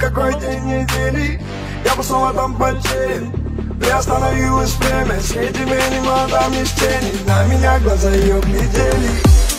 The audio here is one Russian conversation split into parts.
какой день недели, я бы снова там потерян. Приостановилось время, с этими немногами из тени. На меня глаза ее глядели.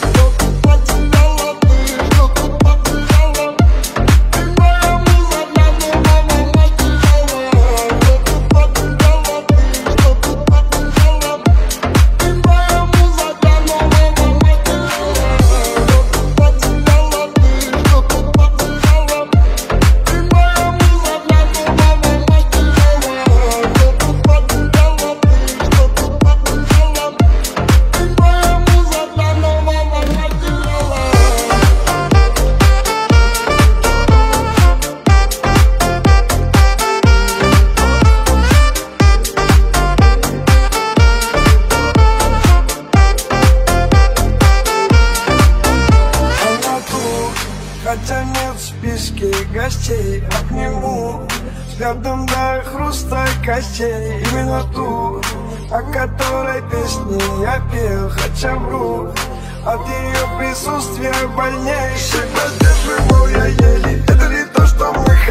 Хотя нет в списке гостей, обниму взглядом до хруста костей. Именно ту, о которой песни я пел, хотя вру, от ее присутствия больнее. Себя сдерживал я еле, это ли то, что мы хотим?